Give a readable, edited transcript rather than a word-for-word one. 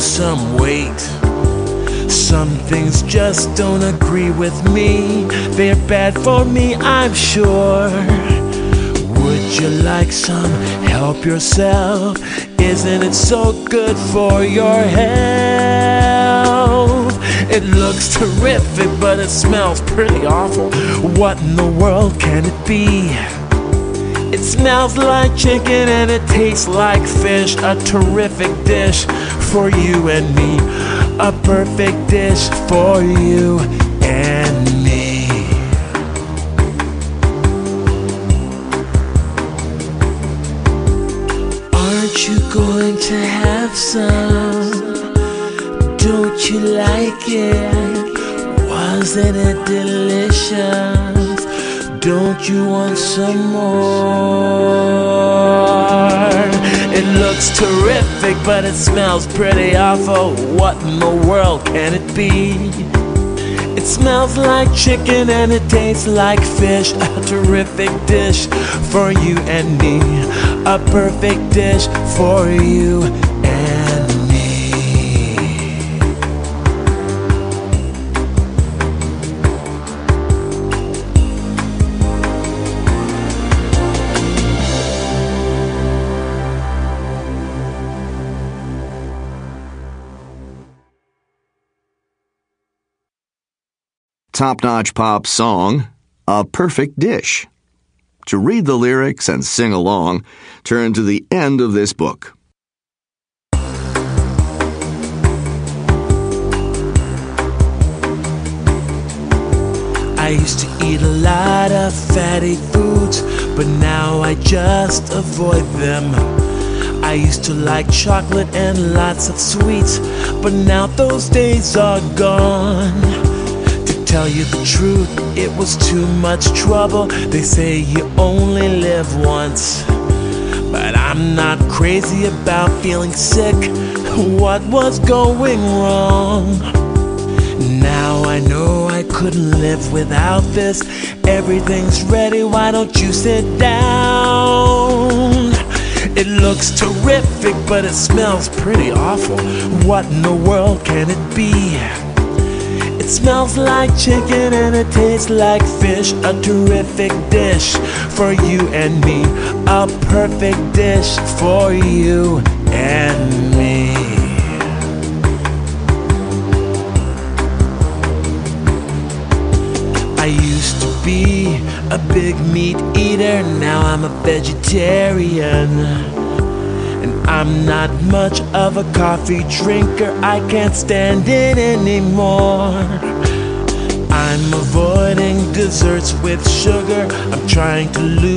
some weight. Some things just don't agree with me. They're bad for me, I'm sure. Would you like some help yourself? Isn't it so good for your health? It looks terrific, but it smells pretty awful. What in the world can it be? It smells like chicken and it tastes like fish. A terrific dish for you and me. A perfect dish for you and me. Aren't you going to have some? Don't you like it? Wasn't it delicious? Don't you want some more? It looks terrific, but it smells pretty awful. What in the world can it be? It smells like chicken and it tastes like fish. A terrific dish for you and me. A perfect dish for you and me. Top-notch pop song, A Perfect Dish. To read the lyrics and sing along, turn to the end of this book. I used to eat a lot of fatty foods, but now I just avoid them. I used to like chocolate and lots of sweets, but now those days are gone. Tell you the truth, it was too much trouble. They say you only live once, but I'm not crazy about feeling sick. What was going wrong? Now I know I couldn't live without this. Everything's ready, why don't you sit down? It looks terrific, but it smells pretty awful. What in the world can it be? It smells like chicken and it tastes like fish. A terrific dish for you and me. A perfect dish for you and me. I used to be a big meat eater. Now I'm a vegetarian. And I'm not much of a coffee drinker. I can't stand it anymore. I'm avoiding desserts with sugar. I'm trying to lose